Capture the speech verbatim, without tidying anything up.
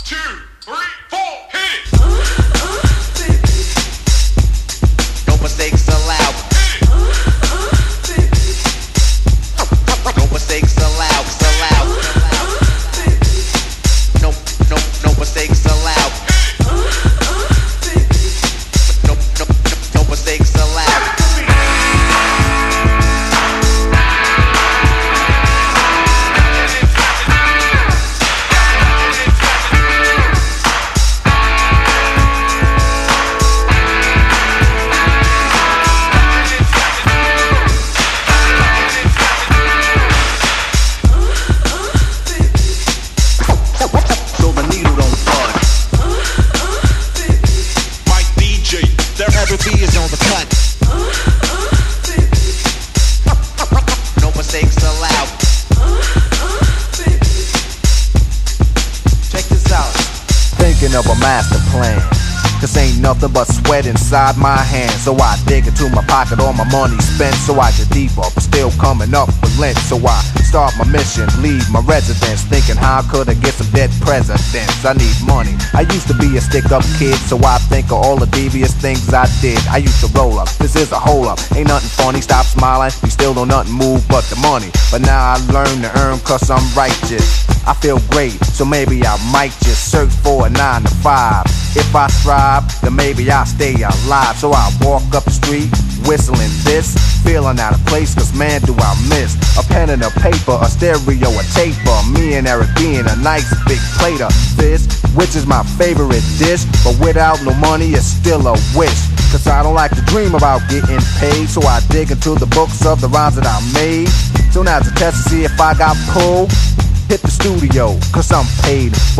two, three, four, hit it! No mistakes allowed. No mistakes allowed. Allowed. No, no, no mistakes allowed. No, no, no, no mistakes allowed. Every is on the cut. No mistakes allowed. Check this out. Thinking of a master plan. Cause ain't nothing but sweat inside my hands. So I dig into my pocket, all my money spent. So I get deeper, but still coming up with lint. So I start my mission, leave my residence, thinking how could I get some dead presidents. I need money. I used to be a stick-up kid, so I think of all the devious things I did. I used to roll up, this is a hole up. Ain't nothing funny, stop smiling. We still don't nothing move but the money. But now I learn to earn cause I'm righteous. I feel great, so maybe I might just search for a nine to five. If I strive, then maybe I'll stay alive. So I walk up the street, whistling this, feeling out of place, cause man do I miss a pen and a paper, a stereo, a taper. Me and Eric being a nice big plate of fish, which is my favorite dish. But without no money, it's still a wish. Cause I don't like to dream about getting paid, so I dig into the books of the rhymes that I made. So now's a test to see if I got pulled. Hit the studio, cause I'm paid.